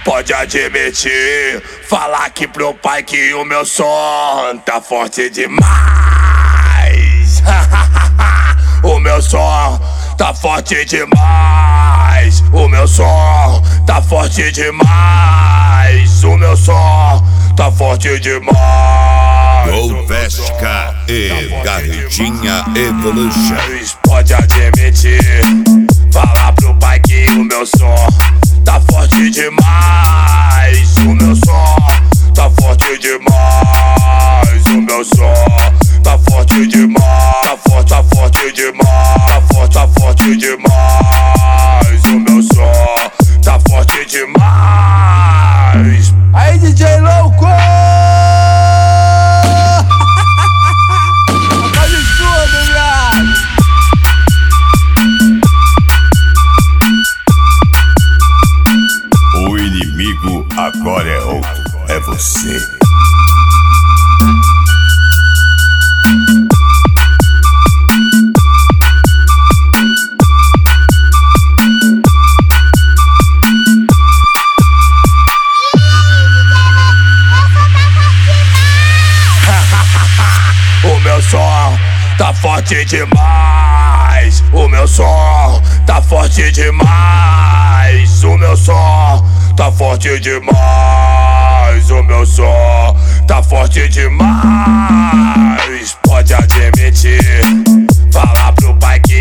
pode admitir. Falar aqui pro pai que o meu som tá forte demais. O meu som tá forte demais. O meu som tá forte demais. O meu som tá forte demais. Golvesca e Garridinha Evolution. Pode admitir. Falar pro pai que o meu som tá forte demais. O meu som tá forte demais. O meu som tá forte demais. Tá forte demais. Tá forte demais. O meu som tá forte demais. Aí, DJ louco! Faz tudo, viado! O inimigo agora é outro, é você. O meu som tá forte demais. O meu som tá forte demais. O meu som tá forte demais. O meu som tá forte demais. Pode admitir. Falar pro pai que